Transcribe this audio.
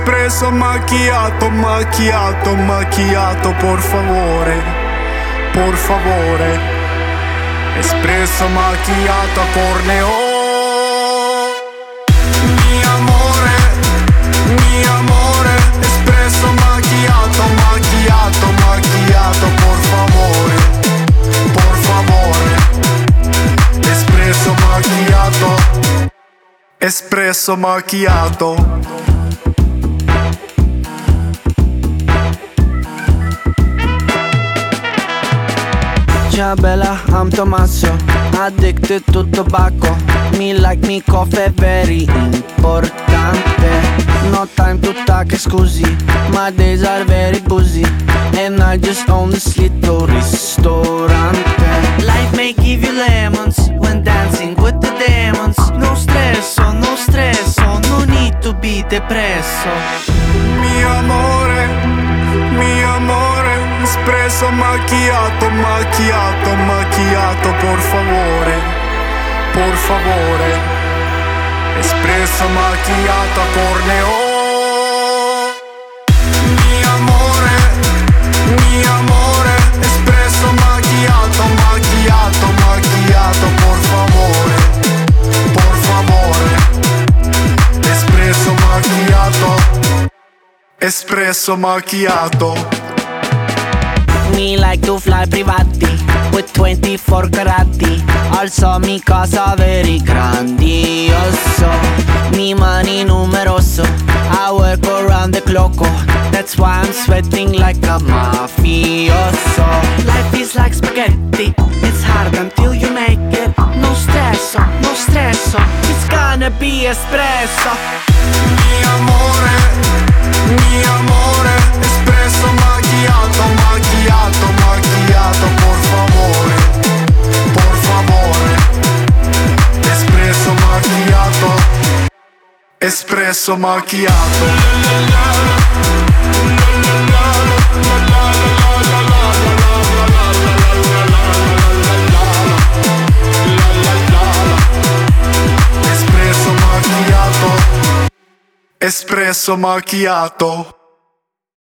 espresso macchiato, macchiato, macchiato, por favore, por favore. Espresso macchiato a corneo. Mi amore, espresso macchiato, macchiato, macchiato, por favore, por favore. Espresso macchiato, espresso macchiato. Ciao bella, I'm Tommaso, addicted to tobacco. Me like me coffee, very importante. No time to talk, scusi, my days are very busy, and I just own this little ristorante. Life may give you lemons when dancing with the demons. No stresso, no stresso, no need to be depresso. Mi amore, espresso macchiato, macchiato, macchiato, por favore, por favore. Espresso macchiato a corneo. Mi amore, espresso macchiato, macchiato, macchiato, por favore, por favore. Espresso macchiato, espresso macchiato. Me like to fly privati with 24 carati. Also mi casa very grandioso. Mi money numeroso. I work around the clock. That's why I'm sweating like a mafioso. Life is like spaghetti. It's hard until you make it. No stresso, no stresso. It's gonna be espresso. Mi amore, espresso macchiato, macchiato, macchiato, por favore, por favore. Espresso macchiato, espresso macchiato. Espresso macchiato, espresso macchiato.